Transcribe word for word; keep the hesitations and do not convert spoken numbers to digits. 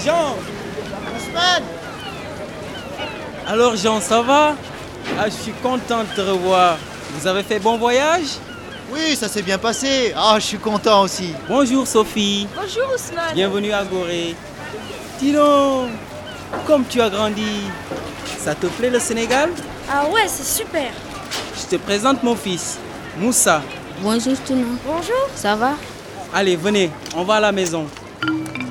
Jean! Ousmane! Alors Jean, ça va? Ah, je suis content de te revoir. Vous avez fait bon voyage? Oui, ça s'est bien passé. Ah, je suis content aussi. Bonjour Sophie. Bonjour Ousmane. Bienvenue à Gorée. Dis donc, comme tu as grandi, ça te plaît le Sénégal? Ah ouais, c'est super. Je te présente mon fils, Moussa. Bonjour tout le monde. Bonjour. Ça va? Allez, venez, on va à la maison.